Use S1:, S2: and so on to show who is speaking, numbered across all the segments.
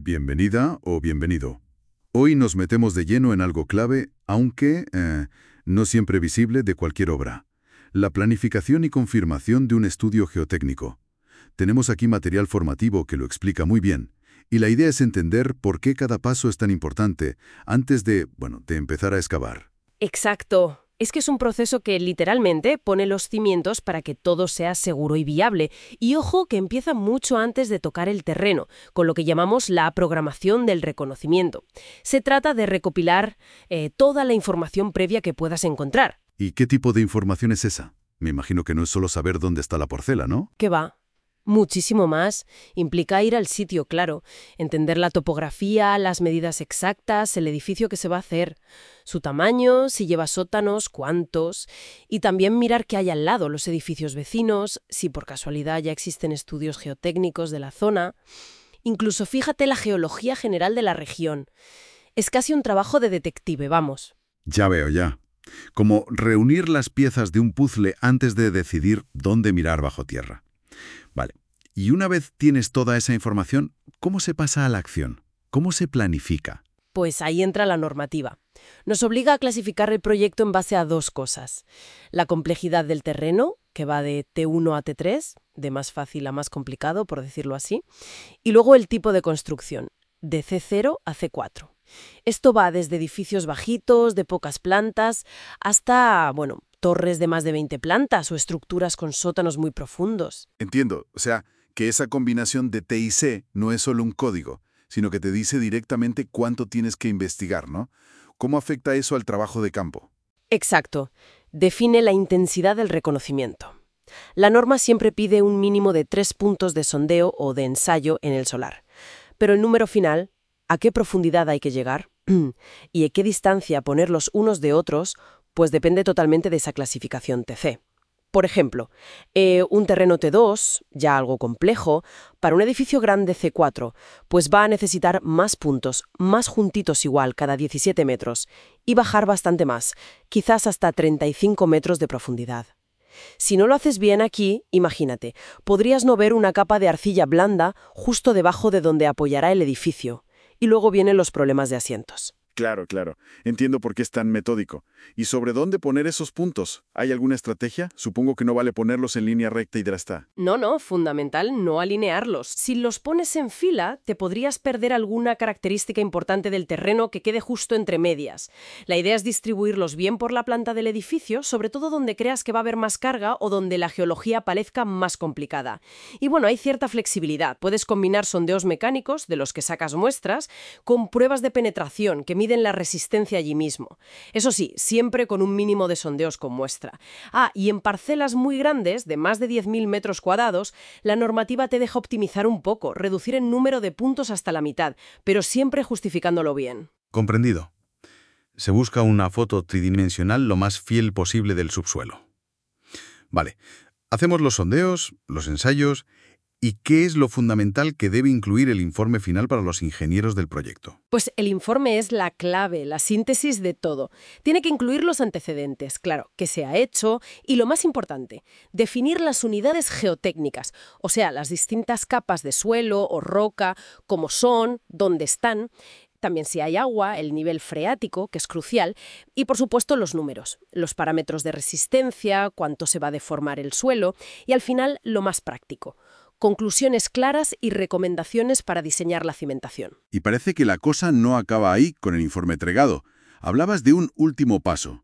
S1: Bienvenida o bienvenido. Hoy nos metemos de lleno en algo clave, aunque no siempre visible de cualquier obra. La planificación y confirmación de un estudio geotécnico. Tenemos aquí material formativo que lo explica muy bien, y la idea es entender por qué cada paso es tan importante antes de empezar a excavar.
S2: Exacto. Es que es un proceso que literalmente pone los cimientos para que todo sea seguro y viable. Y ojo que empieza mucho antes de tocar el terreno, con lo que llamamos la programación del reconocimiento. Se trata de recopilar toda la información previa que puedas encontrar.
S1: ¿Y qué tipo de información es esa? Me imagino que no es solo saber dónde está la parcela, ¿no?
S2: ¿Qué va? Muchísimo más. Implica ir al sitio, claro, entender la topografía, las medidas exactas, el edificio que se va a hacer, su tamaño, si lleva sótanos, cuántos, y también mirar qué hay al lado, los edificios vecinos, si por casualidad ya existen estudios geotécnicos de la zona. Incluso fíjate la geología general de la región. Es casi un trabajo de detective, vamos.
S1: Ya veo, ya. Como reunir las piezas de un puzzle antes de decidir dónde mirar bajo tierra. Vale. Y una vez tienes toda esa información, ¿cómo se pasa a la acción? ¿Cómo se planifica?
S2: Pues ahí entra la normativa. Nos obliga a clasificar el proyecto en base a dos cosas. La complejidad del terreno, que va de T1 a T3, de más fácil a más complicado, por decirlo así, y luego el tipo de construcción, de C0 a C4. Esto va desde edificios bajitos, de pocas plantas, hasta, torres de más de 20 plantas o estructuras con sótanos muy profundos.
S3: Entiendo, o sea, que esa combinación de T y C no es solo un código, sino que te dice directamente cuánto tienes que investigar, ¿no? ¿Cómo afecta eso al trabajo de campo?
S2: Exacto. Define la intensidad del reconocimiento. La norma siempre pide un mínimo de 3 puntos de sondeo o de ensayo en el solar. Pero el número final, ¿a qué profundidad hay que llegar? ¿Y a qué distancia ponerlos unos de otros? Pues depende totalmente de esa clasificación TC. Por ejemplo, un terreno T2, ya algo complejo, para un edificio grande C4, pues va a necesitar más puntos, más juntitos igual, cada 17 metros, y bajar bastante más, quizás hasta 35 metros de profundidad. Si no lo haces bien aquí, imagínate, podrías no ver una capa de arcilla blanda justo debajo de donde apoyará el edificio, y luego vienen los problemas de asientos.
S3: Claro, claro. Entiendo por qué es tan metódico. ¿Y sobre dónde poner esos puntos? ¿Hay alguna estrategia? Supongo que no vale ponerlos en línea recta y ya está.
S2: No, fundamental no alinearlos. Si los pones en fila, te podrías perder alguna característica importante del terreno que quede justo entre medias. La idea es distribuirlos bien por la planta del edificio, sobre todo donde creas que va a haber más carga o donde la geología parezca más complicada. Y hay cierta flexibilidad. Puedes combinar sondeos mecánicos, de los que sacas muestras, con pruebas de penetración que miden la resistencia allí mismo. Eso sí, siempre con un mínimo de sondeos con muestra. Y en parcelas muy grandes, de más de 10.000 metros cuadrados, la normativa te deja optimizar un poco, reducir el número de puntos hasta la mitad, pero siempre justificándolo bien.
S1: Comprendido. Se busca una foto tridimensional lo más fiel posible del subsuelo. Vale, hacemos los sondeos, los ensayos. ¿Y qué es lo fundamental que debe incluir el informe final para los ingenieros del proyecto?
S2: Pues el informe es la clave, la síntesis de todo. Tiene que incluir los antecedentes, claro, qué se ha hecho y, lo más importante, definir las unidades geotécnicas, o sea, las distintas capas de suelo o roca, cómo son, dónde están. También si hay agua, el nivel freático, que es crucial, y por supuesto los números, los parámetros de resistencia, cuánto se va a deformar el suelo y al final lo más práctico. Conclusiones claras y recomendaciones para diseñar la cimentación.
S3: Y parece que la cosa no acaba ahí con el informe entregado. Hablabas de un último paso.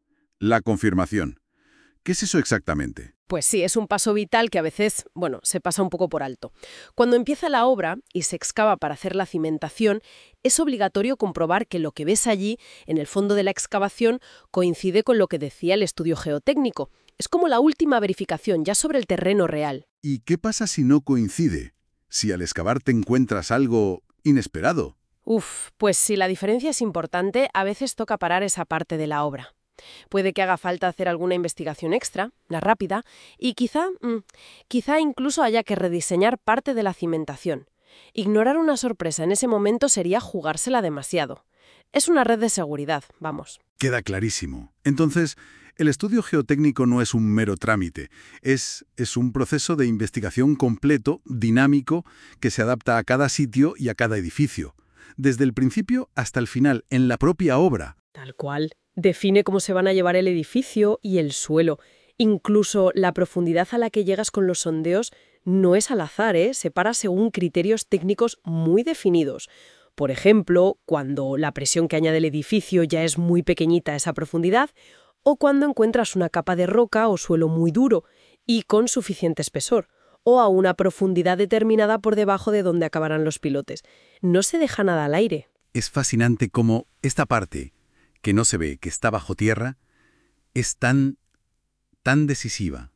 S3: La confirmación. ¿Qué es eso exactamente?
S2: Pues sí, es un paso vital que a veces, se pasa un poco por alto. Cuando empieza la obra y se excava para hacer la cimentación, es obligatorio comprobar que lo que ves allí, en el fondo de la excavación, coincide con lo que decía el estudio geotécnico. Es como la última verificación, ya sobre el terreno real.
S3: ¿Y qué pasa si no coincide? Si al excavar te encuentras algo inesperado.
S2: Pues si la diferencia es importante, a veces toca parar esa parte de la obra. Puede que haga falta hacer alguna investigación extra, la rápida, y quizá incluso haya que rediseñar parte de la cimentación. Ignorar una sorpresa en ese momento sería jugársela demasiado. Es una red de seguridad, vamos.
S1: Queda clarísimo. Entonces, el estudio geotécnico no es un mero trámite, es un proceso de investigación completo, dinámico, que se adapta a cada sitio y a cada edificio, desde el principio hasta el final, en la propia obra.
S2: Tal cual. Define cómo se van a llevar el edificio y el suelo. Incluso la profundidad a la que llegas con los sondeos no es al azar, ¿eh? Se para según criterios técnicos muy definidos. Por ejemplo, cuando la presión que añade el edificio ya es muy pequeñita a esa profundidad, o cuando encuentras una capa de roca o suelo muy duro y con suficiente espesor, o a una profundidad determinada por debajo de donde acabarán los pilotes. No se deja nada al aire.
S1: Es fascinante cómo esta parte, que no se ve, que está bajo tierra, es tan decisiva.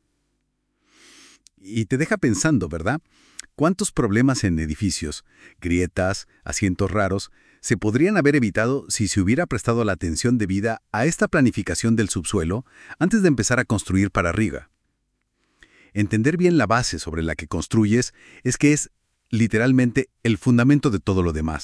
S1: Y te deja pensando, ¿verdad? ¿Cuántos problemas en edificios, grietas, asientos raros, se podrían haber evitado si se hubiera prestado la atención debida a esta planificación del subsuelo antes de empezar a construir para arriba? Entender bien la base sobre la que construyes es que es literalmente el fundamento de todo lo demás.